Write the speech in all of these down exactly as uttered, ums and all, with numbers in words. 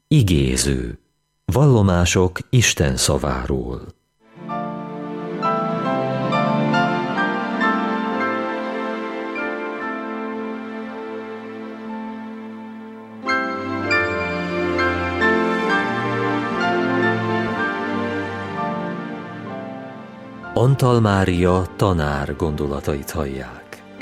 Igéző. Vallomások Isten szaváról. Antal Mária tanár gondolatait hallják.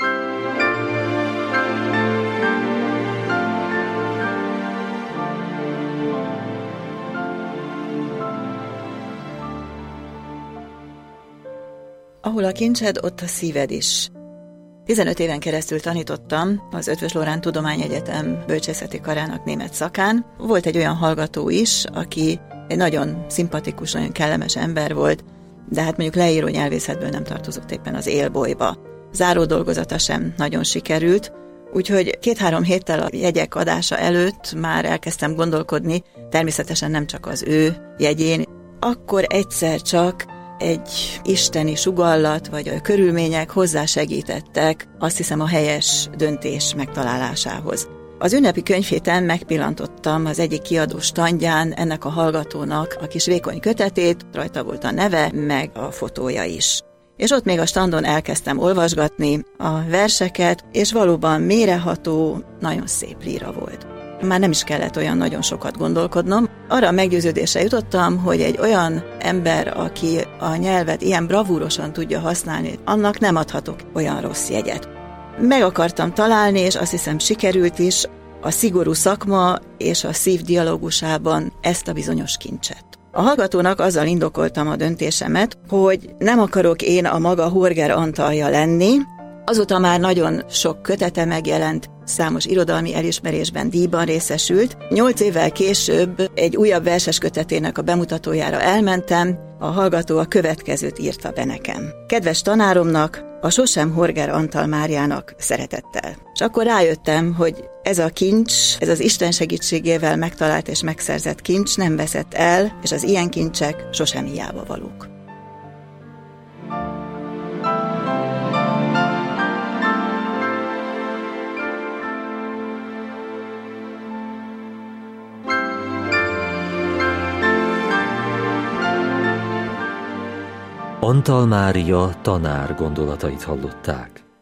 Ahol a kincsed, ott a szíved is. tizenöt éven keresztül tanítottam az Eötvös Loránd Tudományegyetem bölcsészeti karának német szakán. Volt egy olyan hallgató is, aki egy nagyon szimpatikus, nagyon kellemes ember volt, de hát mondjuk leíró nyelvészetből nem tartozott éppen az élbolyba. Záró dolgozata sem nagyon sikerült, úgyhogy két-három héttel a jegyek adása előtt már elkezdtem gondolkodni, természetesen nem csak az ő jegyén. Akkor egyszer csak egy isteni sugallat, vagy a körülmények hozzásegítettek, azt hiszem, a helyes döntés megtalálásához. Az ünnepi könyvhéten megpillantottam az egyik kiadó standján ennek a hallgatónak a kis vékony kötetét, rajta volt a neve, meg a fotója is. És ott még a standon elkezdtem olvasgatni a verseket, és valóban mélyreható, nagyon szép líra volt. Már nem is kellett olyan nagyon sokat gondolkodnom. Arra a meggyőződésre jutottam, hogy egy olyan ember, aki a nyelvet ilyen bravúrosan tudja használni, annak nem adhatok olyan rossz jegyet. Meg akartam találni, és azt hiszem sikerült is, a szigorú szakma és a szív dialógusában ezt a bizonyos kincset. A hallgatónak azzal indokoltam a döntésemet, hogy nem akarok én a maga Horger Antalja lenni. Azóta már nagyon sok kötete megjelent, számos irodalmi elismerésben, díjban részesült. Nyolc évvel később egy újabb verses kötetének a bemutatójára elmentem, a hallgató a következőt írta be nekem. Kedves tanáromnak, a sosem Horger Antal Máriának szeretettel. És akkor rájöttem, hogy ez a kincs, ez az Isten segítségével megtalált és megszerzett kincs nem veszett el, és az ilyen kincsek sosem hiába valók. Antal Mária tanár gondolatait hallották.